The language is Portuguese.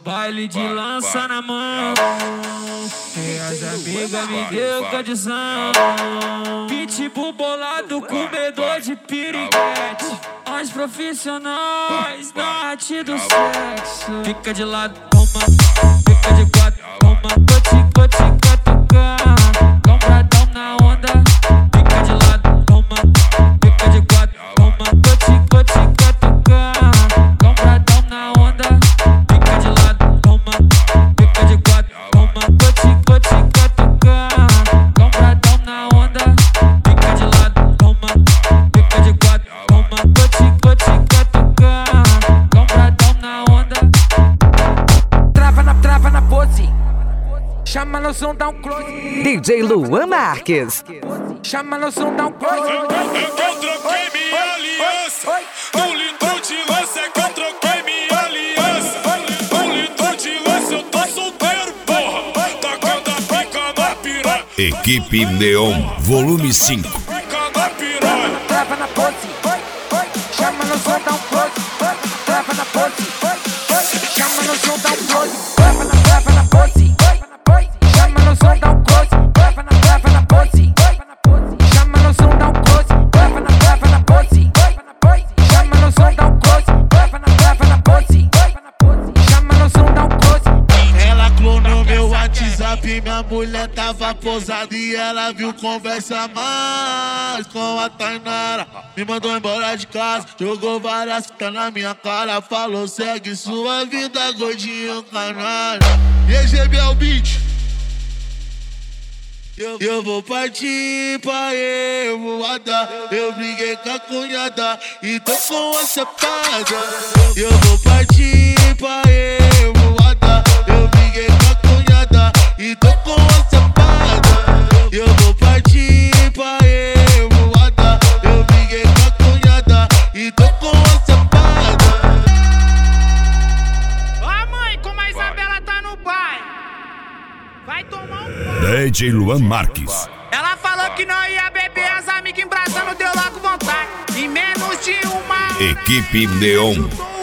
baile de lança na mão. E as amigas me deu condição. Pitbull bolado, comedor de piriguete. Nós profissionais da arte do sexo. Fica de lado, toma, fica de quatro, toma. Vou te catucar, compradão na onda. Fica de lado, toma, fica de quatro, toma. Vou te catucar, compradão na onda. Fica de lado, toma, fica de quatro, toma. Vou te catucar, compradão na onda. Fica de lado, toma, fica de quatro, toma. Vou te catucar, compradão na onda. Trava na pose. Chama no som, dá um close. DJ Luan Marques. Chama no som, dá um close. Eu troquei minha aliança. Um litro de lança é que eu troquei minha aliança. Um litro de lança, eu tô solteiro, porra. Tacando a pica na piranha. Equipe Neon, volume 5. Pica na piranha. Trava na pose. Chama no som, dá um close. Trava na pose. Chama no som, dá um close. Trava na pose. Chama no som, dá um close. Trava na pose. Chama no som, dá um close. Trava na pose. Chama no som, dá um close. Trava na pose. Chama no som, dá um close. Ela clonou meu WhatsApp, minha mulher tava posada e ela viu conversa mais com a Tainara. Me mandou embora de casa, jogou várias fitas na minha cara. Falou, segue sua vida, gordinho canalha. E aí, GB é o beat. Eu vou partir pra Evoada. Eu briguei com a cunhada e tô com a sapada. Eu vou partir pra Evoada. Eu briguei com a cunhada e tô com a sapada. Eu vou partir pra Evoada. Eu briguei com a cunhada e tô com a sapada. Ó mãe, como a Isabela tá no pai. Vai tomar um pau. DJ Luan Marques. Ela falou que não ia beber, as amigas embraçando, deu logo vontade. Em menos de uma hora Equipe Neon.